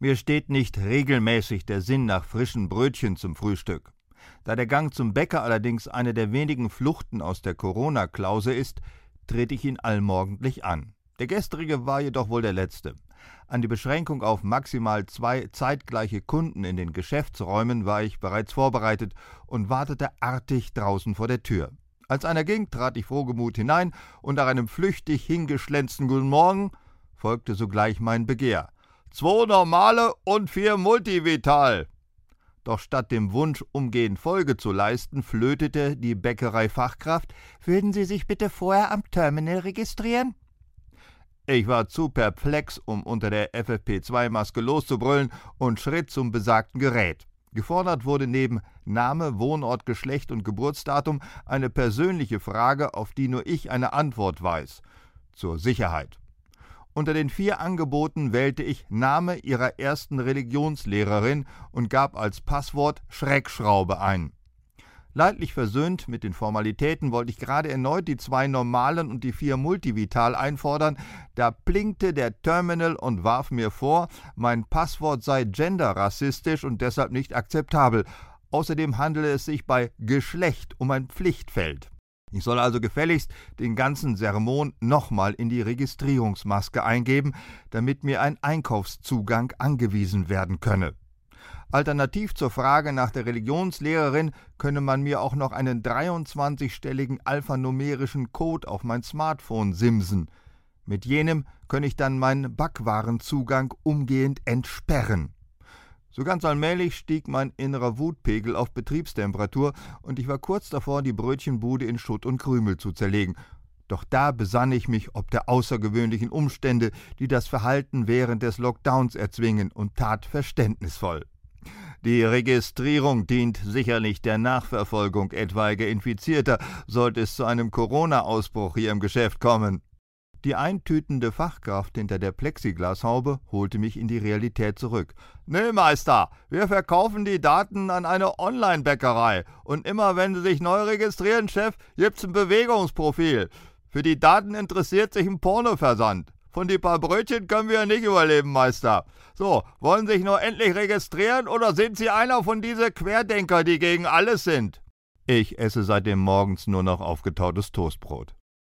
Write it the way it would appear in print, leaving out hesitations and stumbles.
Mir steht nicht regelmäßig der Sinn nach frischen Brötchen zum Frühstück. Da der Gang zum Bäcker allerdings eine der wenigen Fluchten aus der Corona-Klause ist, trete ich ihn allmorgendlich an. Der gestrige war jedoch wohl der letzte. An die Beschränkung auf maximal 2 zeitgleiche Kunden in den Geschäftsräumen war ich bereits vorbereitet und wartete artig draußen vor der Tür. Als einer ging, trat ich frohgemut hinein und nach einem flüchtig hingeschlänzten Guten Morgen folgte sogleich mein Begehr. 2 normale und 4 Multivital. Doch statt dem Wunsch, umgehend Folge zu leisten, flötete die Bäckereifachkraft: »Würden Sie sich bitte vorher am Terminal registrieren?« Ich war zu perplex, um unter der FFP2-Maske loszubrüllen, und schritt zum besagten Gerät. Gefordert wurde neben Name, Wohnort, Geschlecht und Geburtsdatum eine persönliche Frage, auf die nur ich eine Antwort weiß. Zur Sicherheit. Unter den 4 Angeboten wählte ich Name ihrer ersten Religionslehrerin und gab als Passwort Schreckschraube ein. Leidlich versöhnt mit den Formalitäten wollte ich gerade erneut die 2 normalen und die 4 Multivital einfordern, da blinkte der Terminal und warf mir vor, mein Passwort sei genderrassistisch und deshalb nicht akzeptabel. Außerdem handele es sich bei Geschlecht um ein Pflichtfeld. Ich soll also gefälligst den ganzen Sermon nochmal in die Registrierungsmaske eingeben, damit mir ein Einkaufszugang angewiesen werden könne. Alternativ zur Frage nach der Religionslehrerin könne man mir auch noch einen 23-stelligen alphanumerischen Code auf mein Smartphone simsen. Mit jenem könne ich dann meinen Backwarenzugang umgehend entsperren. So ganz allmählich stieg mein innerer Wutpegel auf Betriebstemperatur und ich war kurz davor, die Brötchenbude in Schutt und Krümel zu zerlegen. Doch da besann ich mich ob der außergewöhnlichen Umstände, die das Verhalten während des Lockdowns erzwingen, und tat verständnisvoll. Die Registrierung dient sicherlich der Nachverfolgung etwaiger Infizierter, sollte es zu einem Corona-Ausbruch hier im Geschäft kommen. Die eintütende Fachkraft hinter der Plexiglashaube holte mich in die Realität zurück. »Nee, Meister, wir verkaufen die Daten an eine Online-Bäckerei. Und immer wenn Sie sich neu registrieren, Chef, gibt's ein Bewegungsprofil. Für die Daten interessiert sich ein Pornoversand. Von die paar Brötchen können wir nicht überleben, Meister. So, wollen Sie sich nur endlich registrieren oder sind Sie einer von diese Querdenker, die gegen alles sind?« Ich esse seitdem morgens nur noch aufgetautes Toastbrot.